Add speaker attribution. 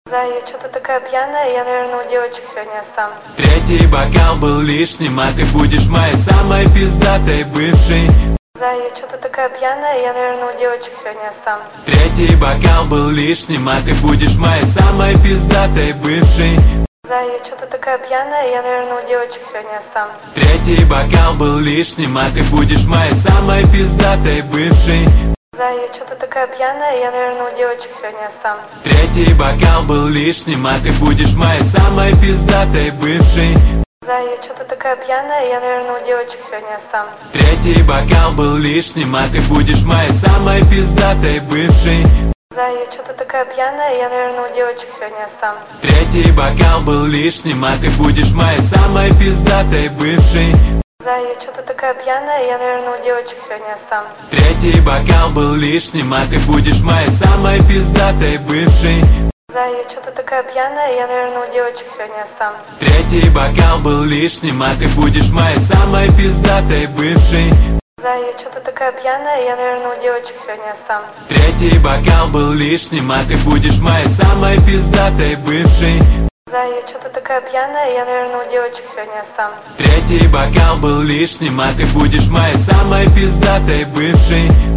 Speaker 1: Да, я что-то такая пьяная, я, наверное, у девочек сегодня останусь.
Speaker 2: Третий бокал был лишним, а ты будешь моей самой пиздатой бывшей.
Speaker 1: Да, я что-то такая пьяная, я, наверное, у девочек сегодня останусь.
Speaker 2: Третий бокал был лишним, а ты будешь моей самой пиздатой бывшей.
Speaker 1: Да, я что-то такая пьяная, я, наверное, у девочек сегодня останусь.
Speaker 2: Третий бокал был лишним, а ты будешь моей самой пиздатой бывшей.
Speaker 1: Да, я что-то такая пьяная, я, наверное, у девочек сегодня останусь.
Speaker 2: Третий бокал был лишним, а ты будешь моей самой пиздатой бывшей.
Speaker 1: Да, я что-то такая пьяная, я, наверное, у девочек сегодня останусь.
Speaker 2: Третий бокал был лишним, а ты будешь моей самой пиздатой бывшей.
Speaker 1: Да, я что-то такая пьяная, я, наверное, у девочек сегодня останусь.
Speaker 2: Третий бокал был лишним, а ты будешь моей самой пиздатой бывшей.
Speaker 1: Да, я что-то такая пьяная, я, наверное, у девочек сегодня останусь.
Speaker 2: Третий бокал был лишним, а ты будешь моей самой пиздатой бывшей.
Speaker 1: Да, я что-то такая пьяная, я, наверное, у девочек сегодня останусь.
Speaker 2: Третий бокал был лишним, а ты будешь моей самой пиздатой бывшей.
Speaker 1: Да, я что-то такая пьяная, я, наверное, у девочек сегодня останусь.
Speaker 2: Третий бокал был лишним, а ты будешь моей самой пиздатой бывшей.
Speaker 1: Да, я что-то такая пьяная, я, наверное, у девочек сегодня останусь.
Speaker 2: Третий бокал был лишним, а ты будешь моей самой пиздатой бывшей.